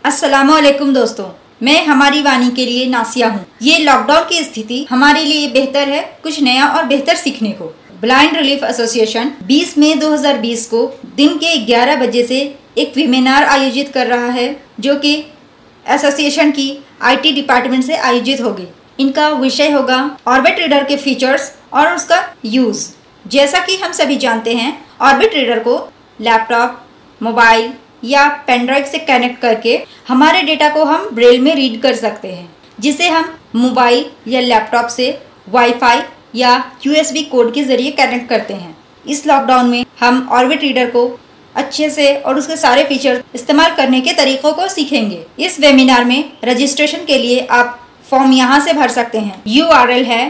अस्सलामुअलैकुम दोस्तों, मैं हमारी वाणी के लिए नासिया हूँ। ये लॉकडाउन की स्थिति हमारे लिए बेहतर है कुछ नया और बेहतर सीखने को। ब्लाइंड रिलीफ एसोसिएशन 20 मई 2020 को दिन के 11 बजे से एक वेबिनार आयोजित कर रहा है, जो कि एसोसिएशन की IT डिपार्टमेंट से आयोजित होगी। इनका विषय होगा ऑर्बिट रीडर के फीचर्स और उसका यूज़। जैसा कि हम सभी जानते हैं, ऑर्बिट रीडर को लैपटॉप, मोबाइल या पेन ड्राइव से कनेक्ट करके हमारे डेटा को हम ब्रेल में रीड कर सकते हैं, जिसे हम मोबाइल या लैपटॉप से वाईफाई या USB कोड के जरिए कनेक्ट करते हैं। इस लॉकडाउन में हम ऑर्बिट रीडर को अच्छे से और उसके सारे फीचर इस्तेमाल करने के तरीकों को सीखेंगे। इस वेबिनार में रजिस्ट्रेशन के लिए आप फॉर्म यहाँ से भर सकते हैं। URL है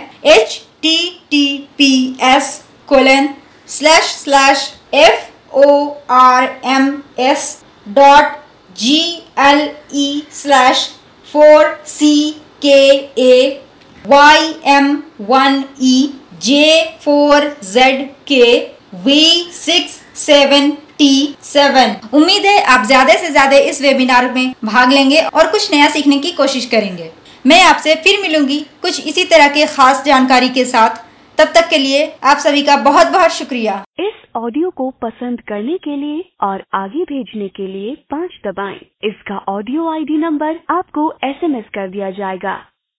https://FORCKA1M/G/4ZKV67T7। उम्मीद है आप ज्यादा से ज्यादा इस वेबिनार में भाग लेंगे और कुछ नया सीखने की कोशिश करेंगे। मैं आपसे फिर मिलूंगी कुछ इसी तरह के खास जानकारी के साथ। तब तक के लिए आप सभी का बहुत बहुत शुक्रिया। इस ऑडियो को पसंद करने के लिए और आगे भेजने के लिए 5 दबाएं। इसका ऑडियो ID नंबर आपको SMS कर दिया जाएगा।